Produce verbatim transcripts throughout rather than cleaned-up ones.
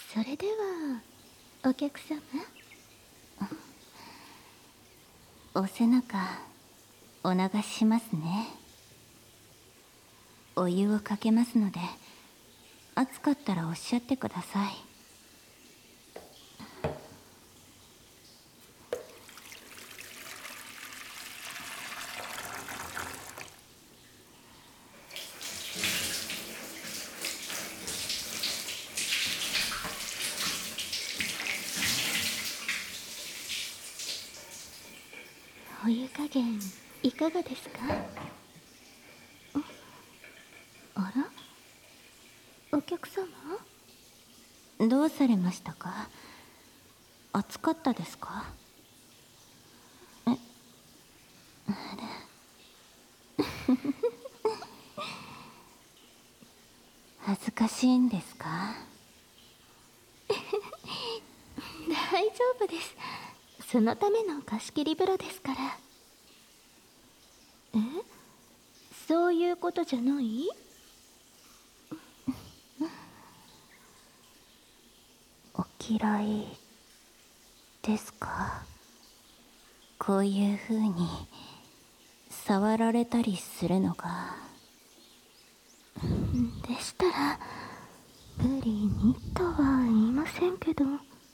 それではお客様、 お背中お流ししますね。お湯をかけますので、熱かったらおっしゃってください。 お湯加減いかがですか？あら、お客様、 どうされましたか？暑かったですか？え、あれ恥ずかしいんですか？ 大丈夫です。そのための貸し切り風呂ですから。え、そういうことじゃない？ お嫌いですか？こういう風に触られたりするのが。 でしたら無理にとは言いませんけど。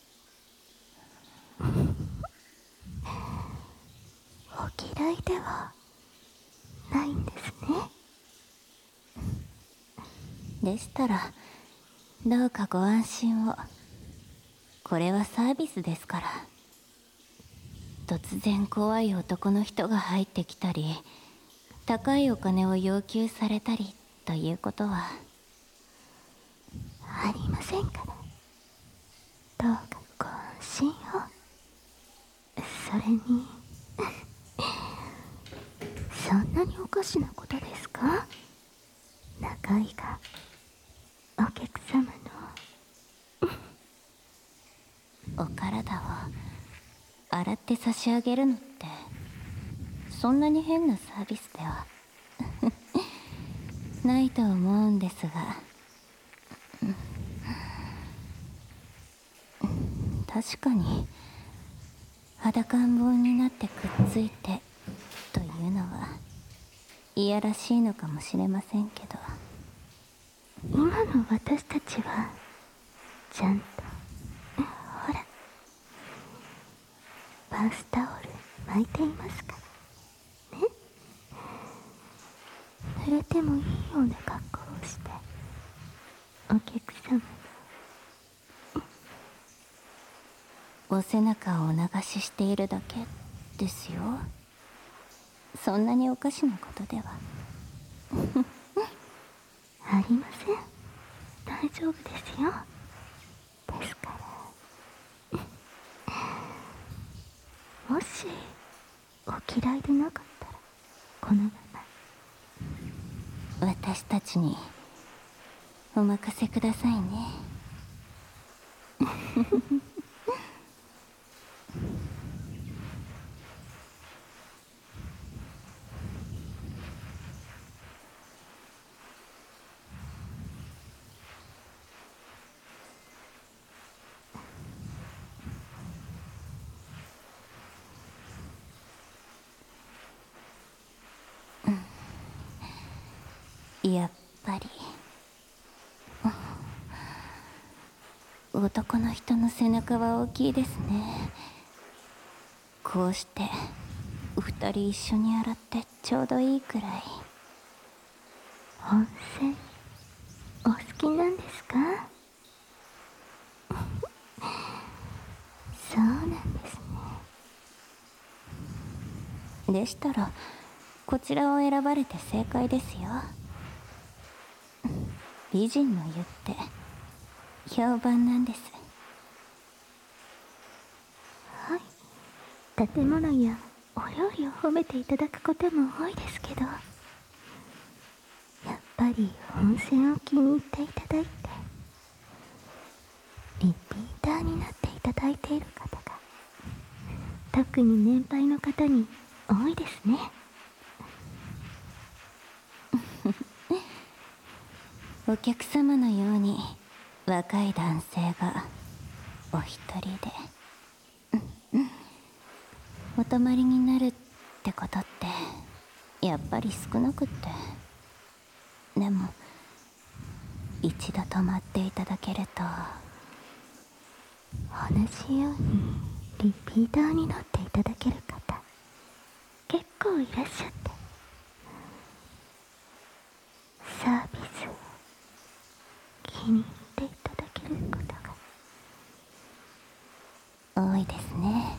お嫌いではないんですね。 でしたらどうかご安心を。これはサービスですから。突然怖い男の人が入ってきたり、高いお金を要求されたりということはありませんから。どうかご安心を。それにそんなにおかしなことですか？中井がお客様のお体を洗って差し上げるのってそんなに変なサービスではないと思うんですが、確かに裸ん坊になってくっついてというのはいやらしいのかもしれませんけど、 今の私たちはちゃんとほらバスタオル巻いていますからね。濡れてもいいような格好をしてお客様お背中をお流ししているだけですよ。そんなにおかしなことではありません。大丈夫ですよ。ですからもしお嫌いでなかったらこのまま私たちにお任せくださいね。やっぱり男の人の背中は大きいですね。こうして二人一緒に洗ってちょうどいいくらい。 温泉お好きなんですか？そうなんですね。 でしたらこちらを選ばれて正解ですよ。美人の湯って評判なんです。 はい、建物やお料理を褒めていただくことも多いですけど、やっぱり温泉を気に入っていただいてリピーターになっていただいている方が特に年配の方に多いですね。 お客様のように若い男性がお一人でお泊まりになるってことってやっぱり少なくって。でも一度泊まっていただけると、 同じようにリピーターになっていただける方結構いらっしゃって、サービスを気に入っていただけることが多いですね。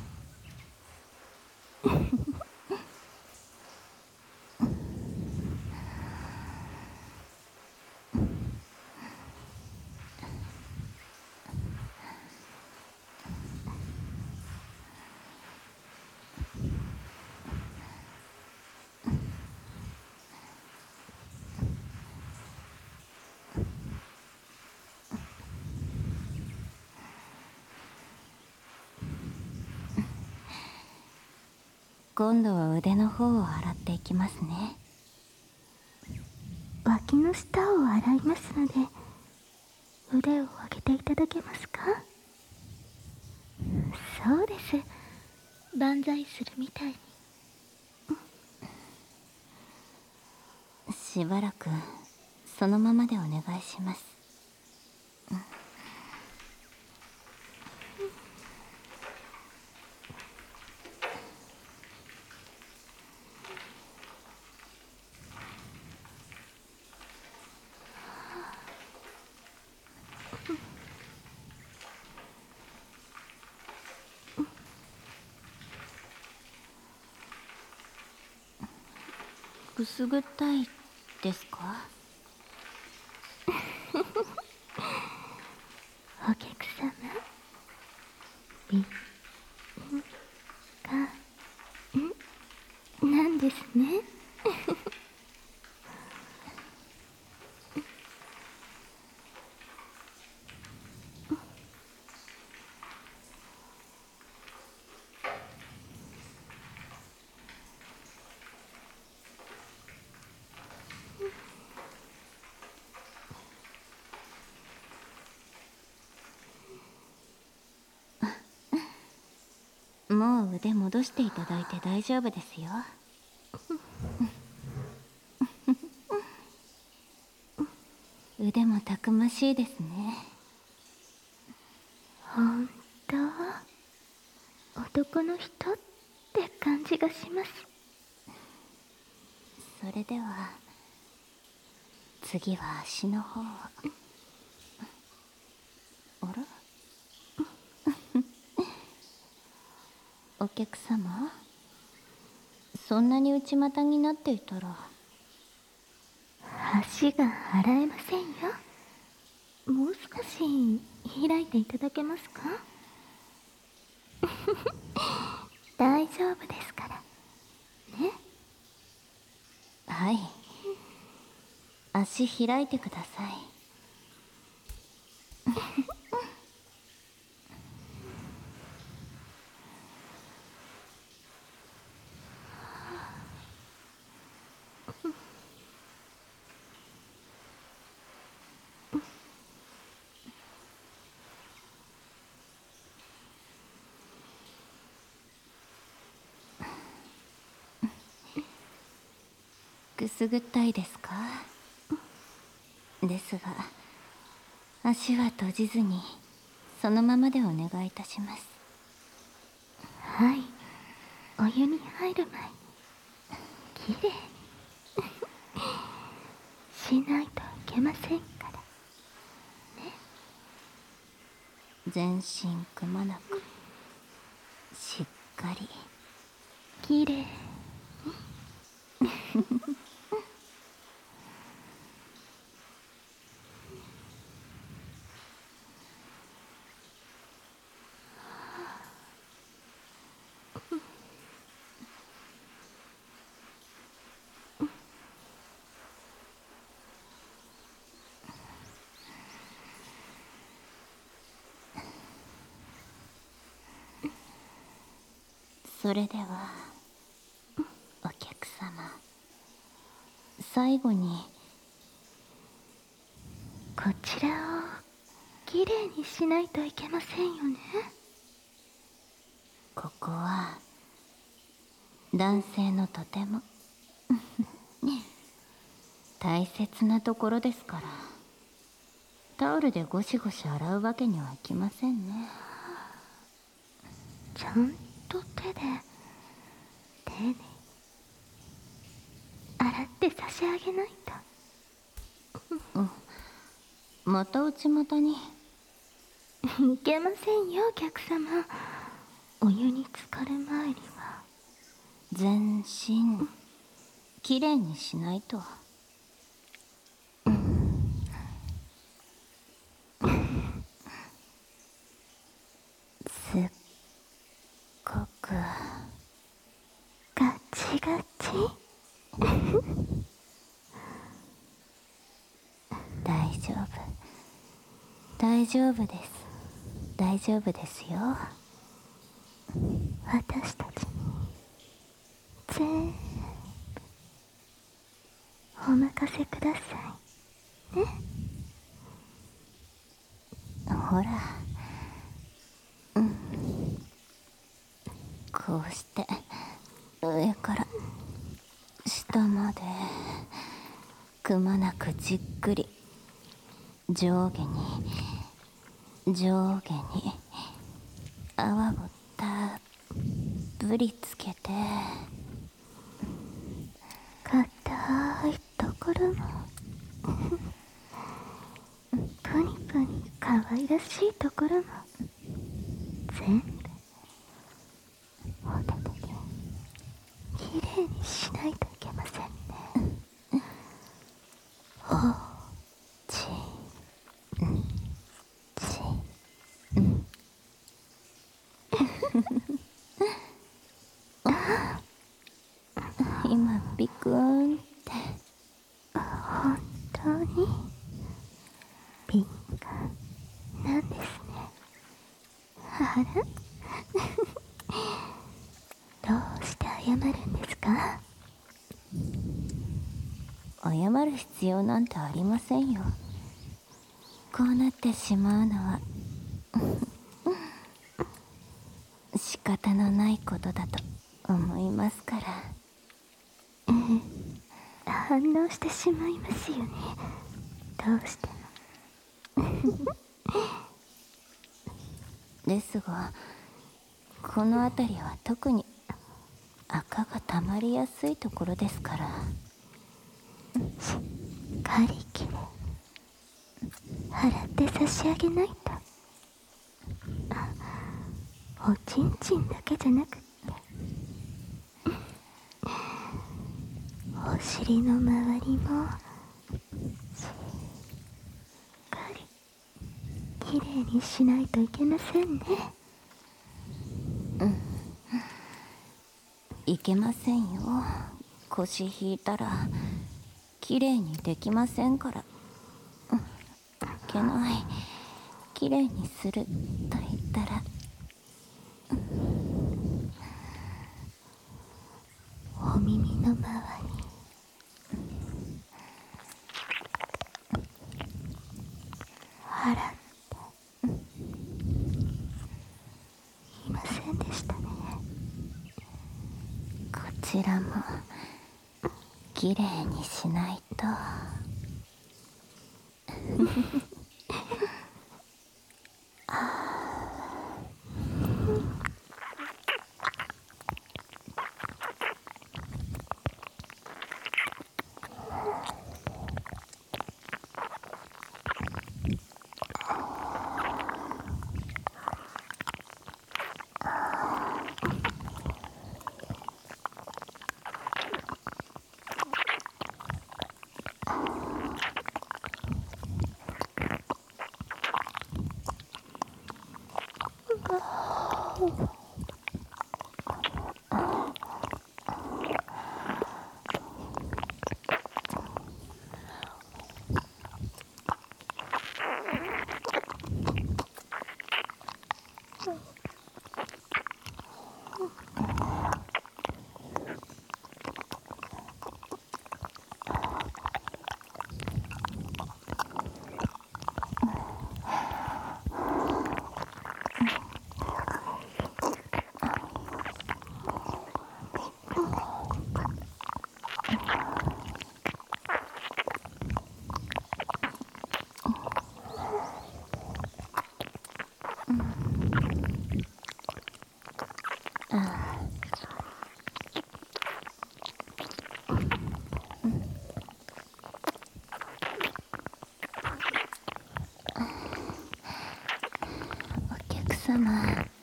今度は腕の方を洗っていきますね。 脇の下を洗いますので、腕を上げていただけますか？そうです、万歳するみたいに。 しばらくそのままでお願いします。くすぐったいですか？ お客様、び、ん、か、ん、なんですね。 もう腕戻していただいて大丈夫ですよ。腕もたくましいですね。 ほんと男の人って感じがします。 それでは次は足の方を。あらお客様、そんなに内股になっていたら足が洗えませんよ。もう少し開いていただけますか？大丈夫ですからね。 はい、足開いてください。くすぐったいですか？ですが足は閉じずにそのままでお願いいたします。 はい、お湯に入る前にきれいにしないといけませんからね。 全身くまなくしっかりきれいにそれではお客様、最後にこちらをきれいにしないといけませんよね。 ここは男性のとても大切なところですから、タオルでゴシゴシ洗うわけにはいきませんね。 ちゃんと手で丁寧に洗って差し上げないと。 うん、また内股に。 いけませんよ、お客様。お湯に浸かる前には全身きれいにしないと。 すっごくガチガチ。 大丈夫大丈夫です。大丈夫ですよ。 私たちに全部お任せくださいね。 ほら、うん、こうして上から下までくまなくじっくり上下に上下に泡をたっぷりつけて、 硬いところもプニプニ可愛らしいところも全部お手手できれいにしないといけませんね。おちんちん今ビクーンって本当に敏感なんですね。あらどうして謝るんですか？ 謝る必要なんてありませんよ。こうなってしまうのは仕方のないことだと思いますから。 ええ、反応してしまいますよね、どうしても。 ですが、この辺りは特に赤がたまりやすいところですから。 しっかりきれい洗って差し上げないと。おちんちんだけじゃなくってお尻の周りもしっかりきれいにしないといけませんね。 うん、いけませんよ。腰引いたらきれいにできませんから。うん、いけない。きれいにすると言ったら、 お耳の周り洗っていませんでしたね。 こちらもきれいにしないと。 様、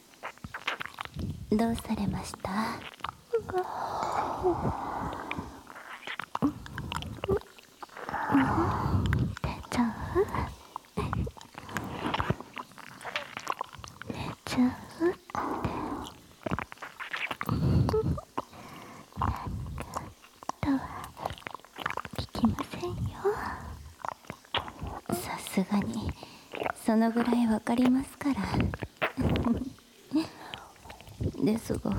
どうされました？ 出ちゃう？出ちゃうってとは聞きませんよ。 さすがにそのぐらいわかりますからですが、うん、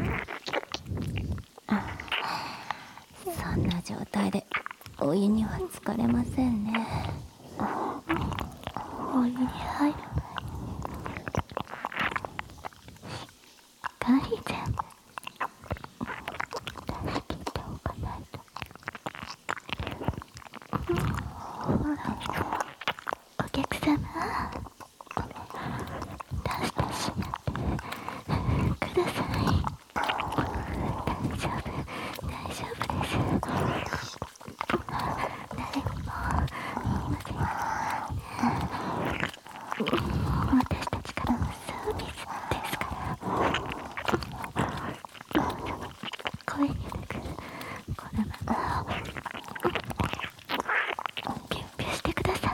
そんな状態でお湯には浸かれませんね。 お湯に入る前にしっかり全部出し切っておかないと。ほら、お客様、出してしまってください。大丈夫、大丈夫です。誰にも言いません。私たちからのサービスですから。どうぞ声になくこのままピュッピュしてください。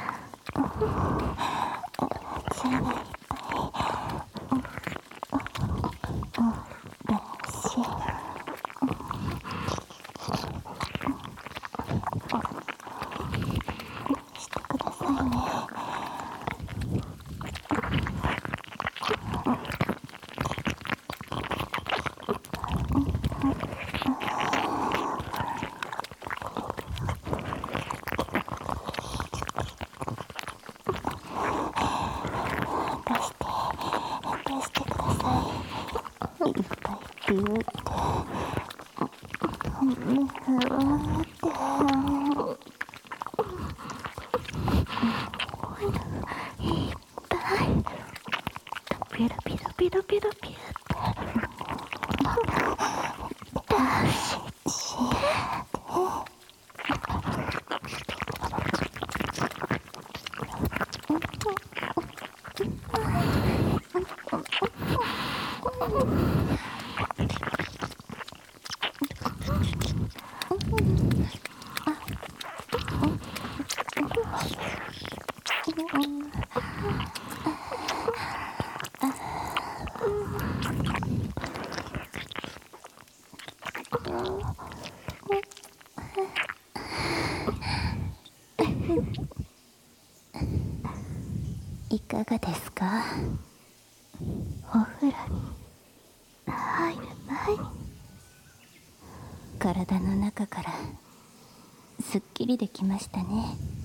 血がいっぱいだし、してくださいね。出してください。いっぱいピューって水を持っていっぱいピロピロピロピロピューって出していかがですか？ お風呂に入る前に体の中からすっきりできましたね。